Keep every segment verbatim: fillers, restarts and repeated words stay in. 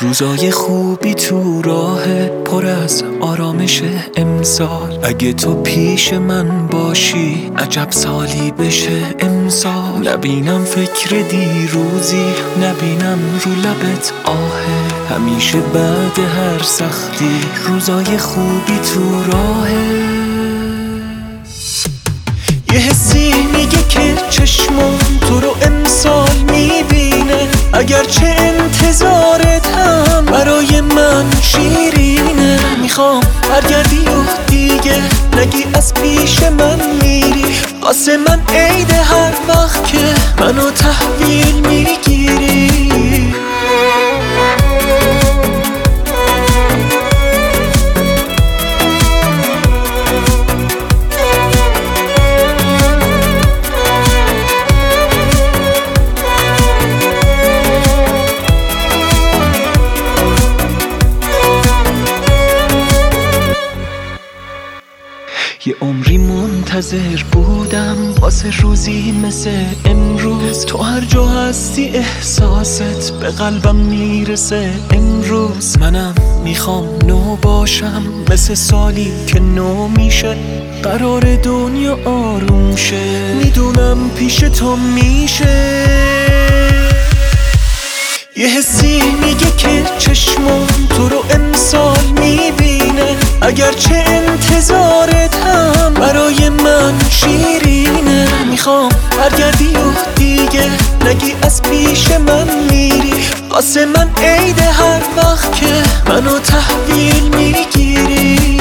روزای خوبی تو راه پر از آرامش امسال. اگه تو پیش من باشی عجب سالی بشه امسال. نبینم فکر دیروزی، نبینم رو لبت آهه. همیشه بعد هر سختی روزای خوبی تو راهه. یه حسی میگه که چشمم تو رو امسال میبینه. اگرچه انتظارت هم برای من شیرینه. میخوام برگردی و دیگه نگی از پیش من میری. واسه من عیده هر وقت که منو تحویل میگیری. یه عمری منتظر بودم واسه روزی مثل امروز. تو هر جا هستی احساست به قلبم میرسه امروز. منم میخوام نو باشم مثل سالی که نو میشه. قرار دنیا آروم شه، میدونم پیش تو میشه. یه حسی میگه که چشمم تو رو امسال میبینه. اگرچه انتظارت هم برای من شیرینه. میخوام برگردی و دیگه نگی از پیش من میری. واسه من عیده هر وقت که منو تحویل میگیری.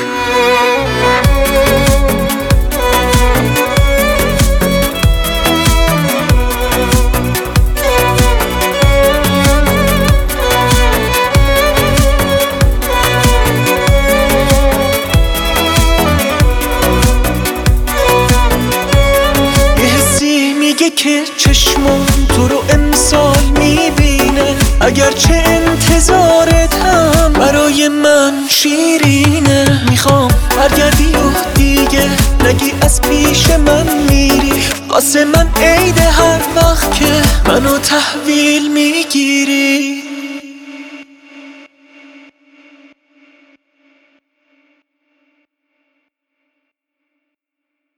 میگه که چشمم تو رو امسال میبینه. اگرچه انتظارت هم برای من شیرینه. میخوام برگردی و دیگه نگی از پیش من میری. واسه من عیده هر وقت که منو تحویل میگیری.